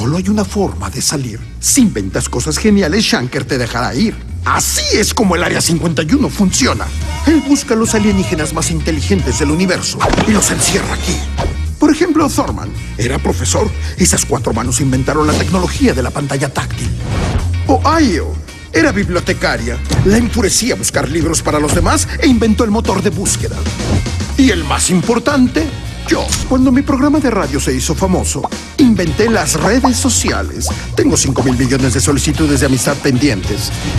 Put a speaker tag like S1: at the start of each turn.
S1: Solo hay una forma de salir. Si inventas cosas geniales, Shanker te dejará ir. Así es como el Área 51 funciona. Él busca a los alienígenas más inteligentes del universo y los encierra aquí. Por ejemplo, Thorman era profesor. Esas 4 manos inventaron la tecnología de la pantalla táctil. O Io era bibliotecaria. La enfurecía buscar libros para los demás e inventó el motor de búsqueda. Y el más importante, yo. Cuando mi programa de radio se hizo famoso, inventé las redes sociales. Tengo 5.000 millones de solicitudes de amistad pendientes.